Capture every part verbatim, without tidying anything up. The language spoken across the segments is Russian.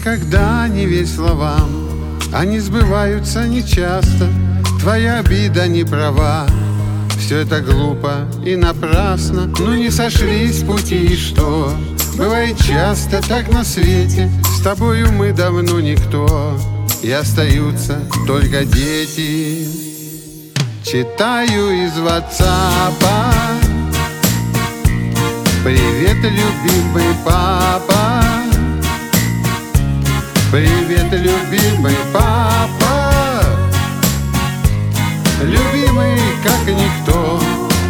Никогда не верь словам, они сбываются нечасто. Твоя обида не права, все это глупо и напрасно. Ну не сошлись пути, и что? Бывает часто так на свете, с тобою мы давно никто, и остаются только дети. Читаю из ватсапа: привет, любимый папа. Привет, любимый папа. Любимый, как никто.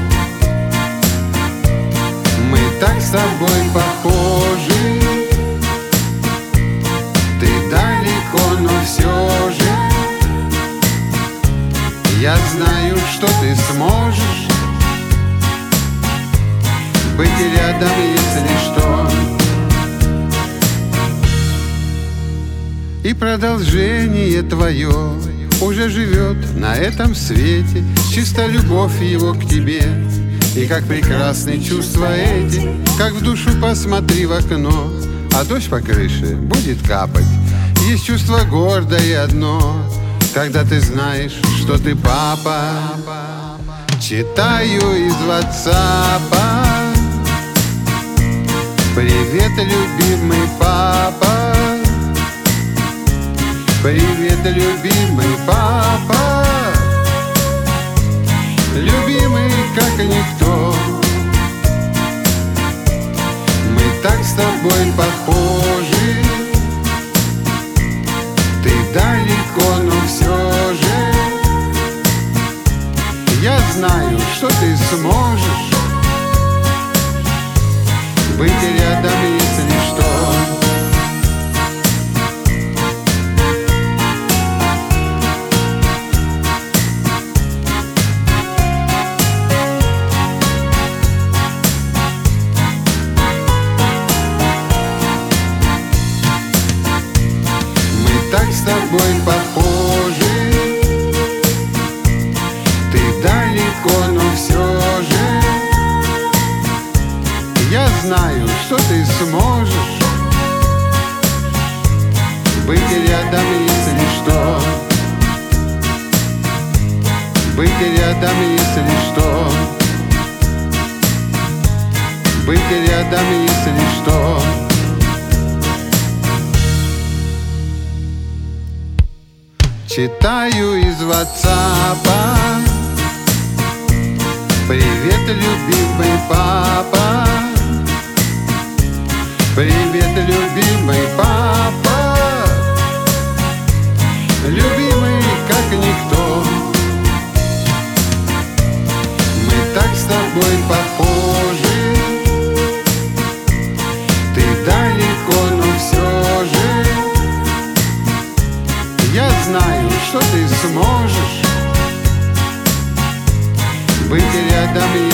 Мы так с тобой похожи. Ты далеко, но все же я знаю, что ты сможешь быть рядом, если что. И продолжение твое уже живет на этом свете. Чисто любовь его к тебе, и как прекрасны чувства эти. Как в душу посмотри в окно, а дождь по крыше будет капать. Есть чувство гордое одно, когда ты знаешь, что ты папа. Читаю из ватсапа: привет, любимый папа. Привет, любимый папа. Любимый, как никто. Мы так с тобой похожи. Ты далеко, но все же я знаю, что ты сможешь быть рядом, если что. Так с тобой похожи. Ты далеко, но все же я знаю, что ты сможешь быть рядом, если что. Быть рядом, если что. Быть рядом, если что. Читаю из ватсапа: привет, любимый папа. Привет, любимый папа. Любимый, как никто. Мы так с тобой похожи. Ты далеко, но все же я знаю, что ты сможешь быть рядом.